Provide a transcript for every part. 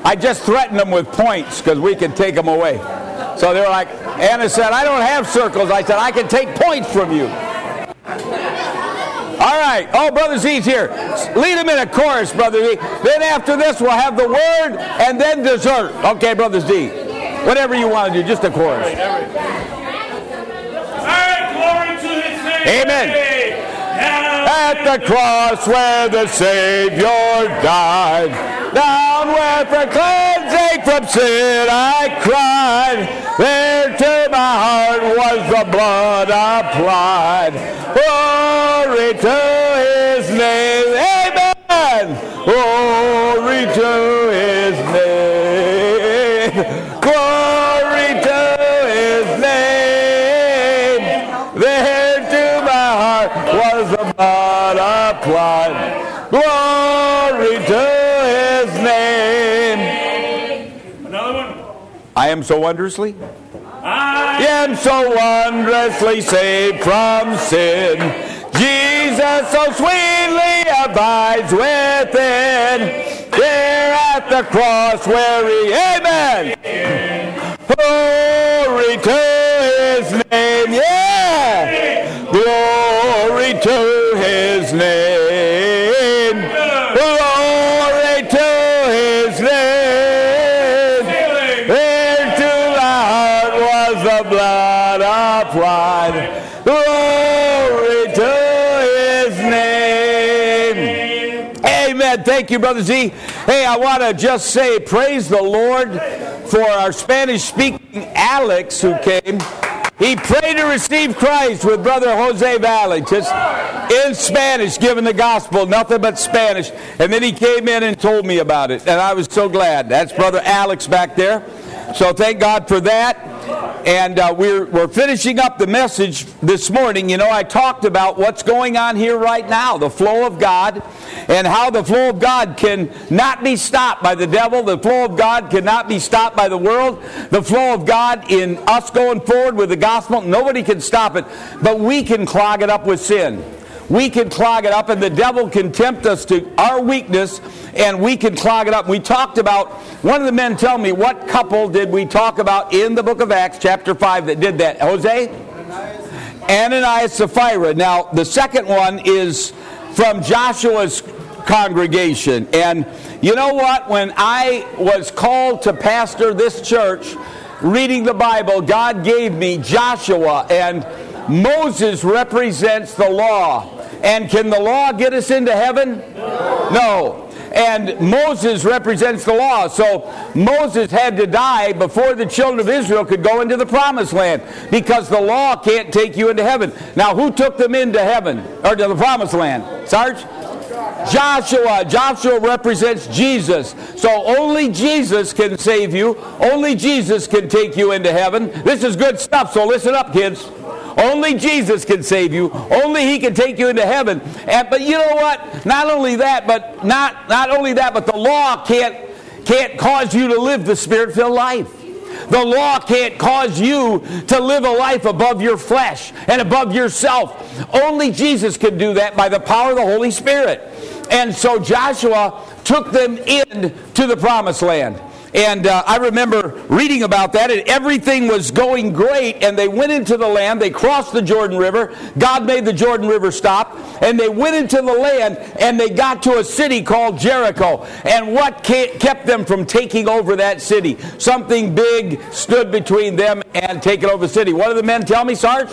I just threatened them with points because we can take them away. So they were like, Anna said, I don't have circles. I said, I can take points from you. All right. Oh, Brother Z's here. Lead him in a chorus, Brother Z. Then after this, we'll have the word and then dessert. Okay, Brother Z. Whatever you want to do, just a chorus. All right, glory to his name. Amen. At the cross where the Savior died, down where for cleansing from sin I cried, there to my heart was the blood applied. Glory to his name. Amen. Glory to his name. Glory to his name. There to my heart was the blood applied. Glory to his name. Another one. I am so wondrously. I am so wondrously saved from sin. Jesus so sweetly abides within. There at the cross where he, amen. Glory to his name, yeah. Glory to his name. Glory to his name. There to my heart was the blood applied. Glory to his name. Amen. Thank you, Brother Z. Hey, I want to just say praise the Lord for our Spanish-speaking Alex who came. He prayed to receive Christ with Brother Jose Valle, just in Spanish, giving the gospel, nothing but Spanish. And then he came in and told me about it, and I was so glad. That's Brother Alex back there. So thank God for that. And we're finishing up the message this morning. You know, I talked about what's going on here right now, the flow of God, and how the flow of God can not be stopped by the devil. The flow of God cannot be stopped by the world. The flow of God in us going forward with the gospel, nobody can stop it, but we can clog it up with sin. We can clog it up, and the devil can tempt us to our weakness, and we can clog it up. We talked about, one of the men tell me, what couple did we talk about in the book of Acts, chapter 5, that did that? Jose? Ananias, Sapphira. Now, the second one is from Joshua's congregation. And you know what? When I was called to pastor this church, reading the Bible, God gave me Joshua, and Moses represents the law. And can the law get us into heaven? No. And Moses represents the law. So Moses had to die before the children of Israel could go into the promised land, because the law can't take you into heaven. Now, who took them into heaven, or to the promised land? Sarge? Joshua. Joshua represents Jesus. So only Jesus can save you. Only Jesus can take you into heaven. This is good stuff, so listen up, kids. Only Jesus can save you. Only He can take you into heaven. But you know what? Not only that, but not only that, but the law can't cause you to live the Spirit-filled life. The law can't cause you to live a life above your flesh and above yourself. Only Jesus can do that by the power of the Holy Spirit. And so Joshua took them into the promised land. And I remember reading about that, and everything was going great, and they went into the land. They crossed the Jordan River. God made the Jordan River stop, and they went into the land, and they got to a city called Jericho. And what kept them from taking over that city? Something big stood between them and taking over the city. What did the men tell me, Sarge?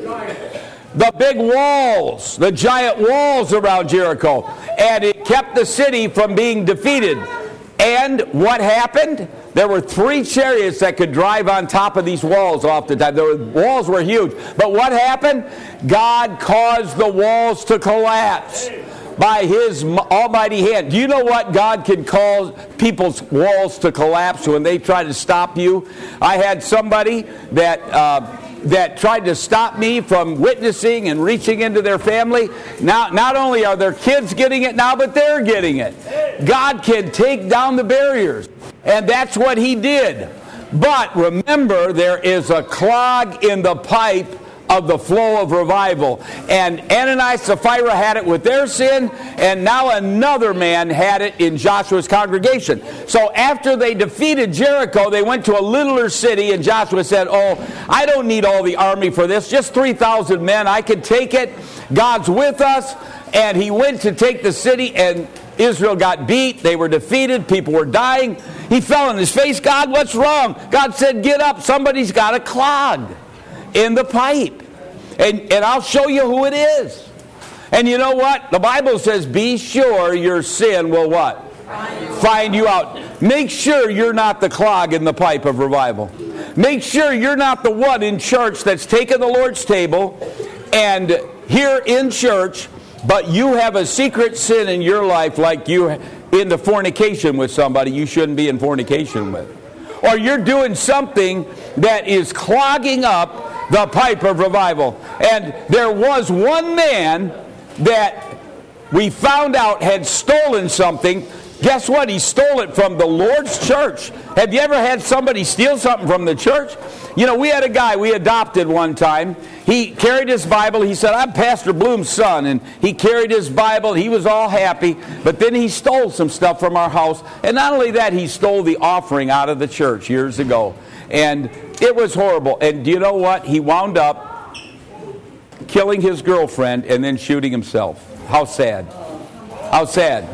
The big walls, the giant walls around Jericho. And it kept the city from being defeated. And what happened? There were 3 chariots that could drive on top of these walls off the top. The walls were huge. But what happened? God caused the walls to collapse by His almighty hand. Do you know what God can cause people's walls to collapse when they try to stop you? I had somebody that tried to stop me from witnessing and reaching into their family. Now, not only are their kids getting it now, but they're getting it. God can take down the barriers, and that's what He did. But remember, there is a clog in the pipe of the flow of revival. And Ananias and Sapphira had it with their sin, and now another man had it in Joshua's congregation. So after they defeated Jericho, they went to a littler city, and Joshua said, oh, I don't need all the army for this, just 3,000 men, I can take it, God's with us. And he went to take the city, and Israel got beat, they were defeated, people were dying. He fell on his face. God, what's wrong? God said, get up, somebody's got a clog in the pipe. And I'll show you who it is. And you know what? The Bible says, be sure your sin will what? Find you out. Make sure you're not the clog in the pipe of revival. Make sure you're not the one in church that's taken the Lord's table and here in church, but you have a secret sin in your life, like you into fornication with somebody you shouldn't be in fornication with. Or you're doing something that is clogging up the pipe of revival. And there was one man that we found out had stolen something. Guess what? He stole it from the Lord's church. Have you ever had somebody steal something from the church? You know, we had a guy we adopted one time. He carried his Bible. He said, I'm Pastor Bloom's son. And he carried his Bible. He was all happy. But then he stole some stuff from our house. And not only that, he stole the offering out of the church years ago. And it was horrible. And do you know what? He wound up killing his girlfriend and then shooting himself. How sad. How sad.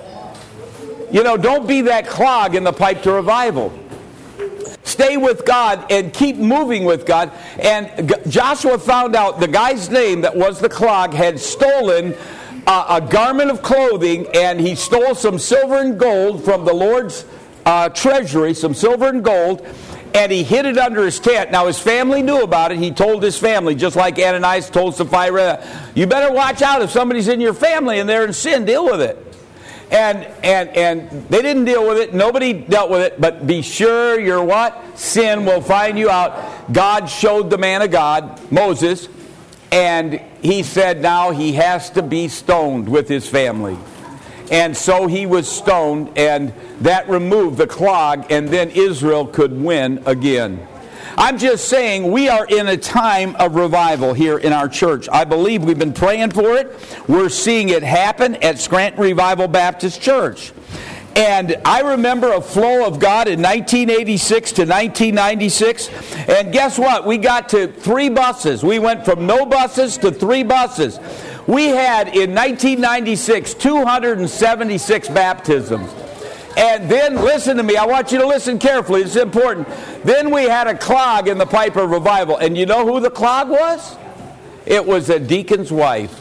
You know, don't be that clog in the pipe to revival. Stay with God and keep moving with God. And Joshua found out the guy's name that was the clog had stolen a garment of clothing, and he stole some silver and gold from the Lord's treasury, some silver and gold, and he hid it under his tent. Now his family knew about it. He told his family, just like Ananias told Sapphira, you better watch out if somebody's in your family and they're in sin, deal with it. And they didn't deal with it. Nobody dealt with it. But be sure your what? Sin will find you out. God showed the man of God, Moses, and he said now he has to be stoned with his family. And so he was stoned, and that removed the clog, and then Israel could win again. I'm just saying we are in a time of revival here in our church. I believe we've been praying for it. We're seeing it happen at Scranton Revival Baptist Church. And I remember a flow of God in 1986 to 1996. And guess what? We got to 3 buses. We went from no buses to 3 buses. We had in 1996 276 baptisms. And then, listen to me, I want you to listen carefully, it's important. Then we had a clog in the pipe of revival. And you know who the clog was? It was a deacon's wife.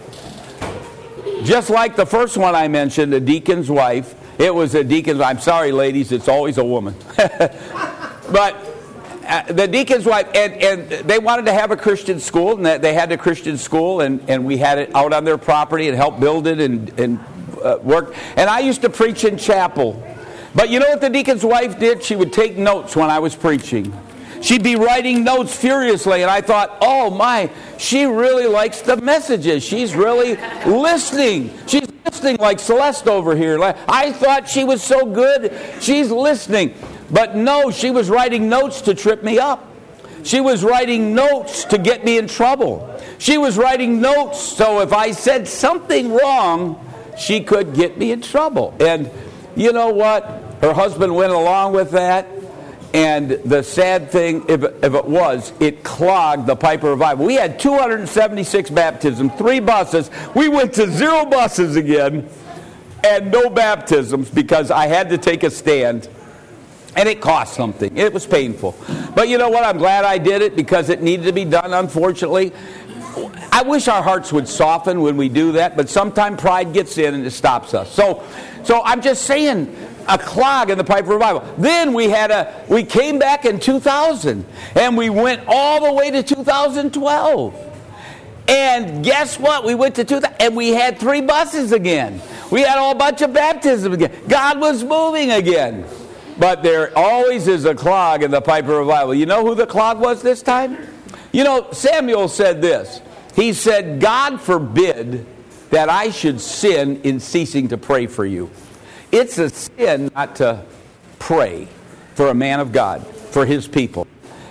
Just like the first one I mentioned, a deacon's wife. It was a deacon's wife. I'm sorry, ladies, it's always a woman. But the deacon's wife, and they wanted to have a Christian school, and they had a Christian school, and we had it out on their property and helped build it and work. And I used to preach in chapel. But you know what the deacon's wife did? She would take notes when I was preaching. She'd be writing notes furiously, and I thought, oh my, she really likes the messages. She's really listening. She's listening like Celeste over here. I thought she was so good, she's listening. But no, she was writing notes to trip me up. She was writing notes to get me in trouble. She was writing notes so if I said something wrong, she could get me in trouble. And you know what? Her husband went along with that. And the sad thing, if it was, it clogged the pipe of revival. We had 276 baptisms, 3 buses. We went to 0 buses again and no baptisms because I had to take a stand. And it cost something. It was painful. But you know what? I'm glad I did it because it needed to be done, unfortunately. I wish our hearts would soften when we do that, but sometimes pride gets in and it stops us. So I'm just saying, a clog in the pipe of revival. Then we came back in 2000, and we went all the way to 2012. And guess what? We went to 2000, and we had 3 buses again. We had a whole bunch of baptism again. God was moving again. But there always is a clog in the pipe of revival. You know who the clog was this time? You know, Samuel said this. He said, God forbid that I should sin in ceasing to pray for you. It's a sin not to pray for a man of God, for his people.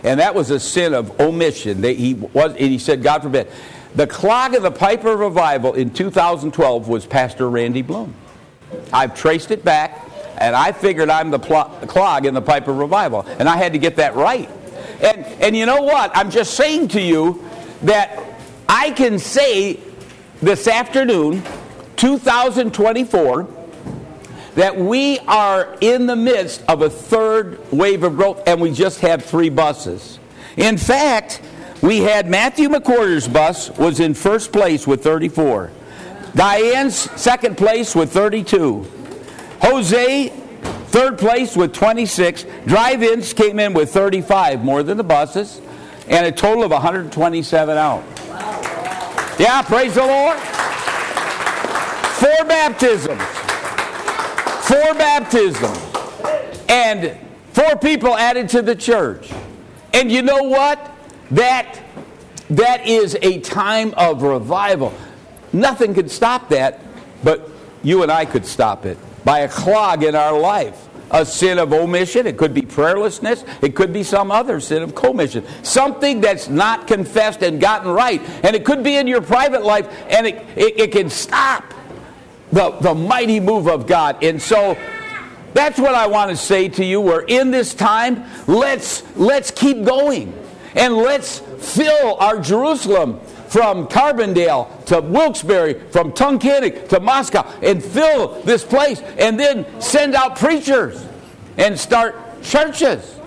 and that was a sin of omission. He said, God forbid. The clog of the Piper Revival in 2012 was Pastor Randy Bloom. I've traced it back, and I figured I'm the clog in the Piper Revival, and I had to get that right. And you know what? I'm just saying to you that I can say this afternoon, 2024, that we are in the midst of a third wave of growth, and we just have 3 buses. In fact, we had Matthew McWhorter's bus was in first place with 34. Diane's second place with 32. Jose, third place with 26. Drive-ins came in with 35, more than the buses, and a total of 127 out. Yeah, praise the Lord. 4 baptisms. 4 baptisms. And 4 people added to the church. And you know what? That is a time of revival. Nothing could stop that, but you and I could stop it by a clog in our life. A sin of omission. It could be prayerlessness. It could be some other sin of commission. Something that's not confessed and gotten right. And it could be in your private life, and it can stop the mighty move of God. And so that's what I want to say to you. We're in this time. Let's keep going. And let's fill our Jerusalem from Carbondale to Wilkes-Barre, from Tunkhannock to Moscow, and fill this place, and then send out preachers and start churches.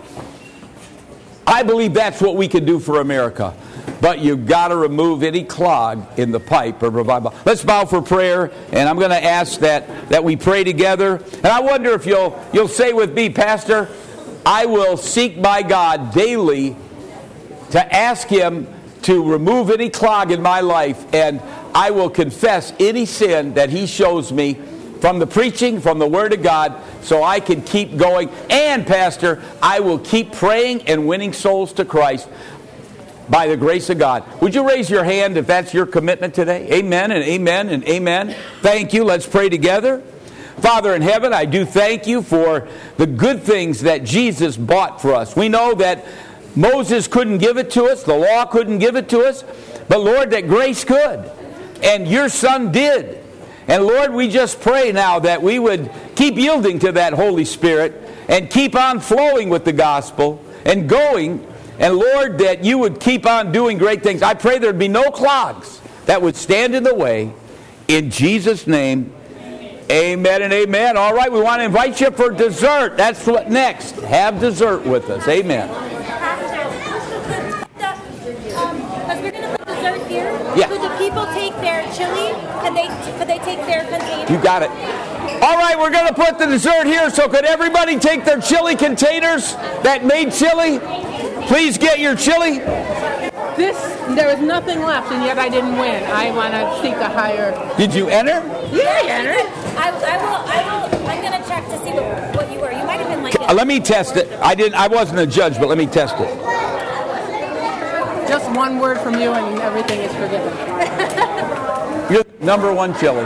I believe that's what we can do for America. But you've got to remove any clog in the pipe of revival. Let's bow for prayer, and I'm going to ask that we pray together. And I wonder if you'll say with me, Pastor, I will seek my God daily to ask Him to remove any clog in my life, and I will confess any sin that He shows me from the preaching, from the Word of God, so I can keep going. And, Pastor, I will keep praying and winning souls to Christ by the grace of God. Would you raise your hand if that's your commitment today? Amen and amen and amen. Thank you. Let's pray together. Father in heaven, I do thank you for the good things that Jesus bought for us. We know that Moses couldn't give it to us. The law couldn't give it to us. But Lord, that grace could. And your Son did. And Lord, we just pray now that we would keep yielding to that Holy Spirit and keep on flowing with the gospel and going. And Lord, that you would keep on doing great things. I pray there'd be no clogs that would stand in the way. In Jesus' name, amen and amen. All right, we want to invite you for dessert. That's what next. Have dessert with us. Amen. Because we're going to put dessert here. Yeah. Could the people take their chili? Could they take their container? You got it. All right, we're going to put the dessert here. So could everybody take their chili containers that made chili? Please get your chili. There was nothing left, and yet I didn't win. I want to seek a higher... Did you enter? Yeah, I entered. I'm going to check to see what you were. You might have been like... Let me test it. I wasn't a judge, but let me test it. Just one word from you, and everything is forgiven. You're number 1 chili.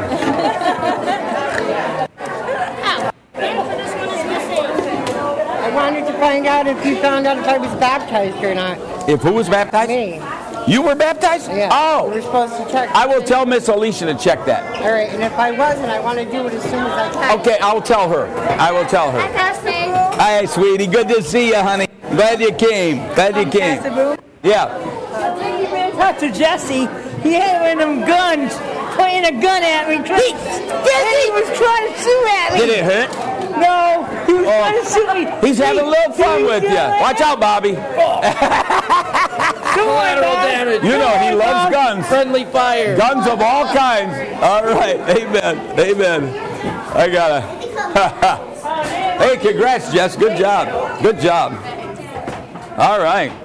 I wanted to find out if you found out if I was baptized or not. If who was baptized? Me. You were baptized? Yeah. Oh. We were supposed to check. I will tell Miss Alicia to check that. All right, and if I wasn't, I want to do it as soon as I can. Okay, I'll tell her. I will tell her. Hi, sweetie. Good to see you, honey. Glad you came. Yeah. Talk to Jesse. He had one of them guns, pointing a gun at me. He was trying to shoot at me. Did it hurt? No, he was trying to shoot me. He's having a little fun with you. Watch out, Bobby. Collateral damage. You know he loves guns. Friendly fire. Guns of all kinds. All right. Amen. Amen. I got to. Hey, congrats, Jess. Good job. Good job. All right.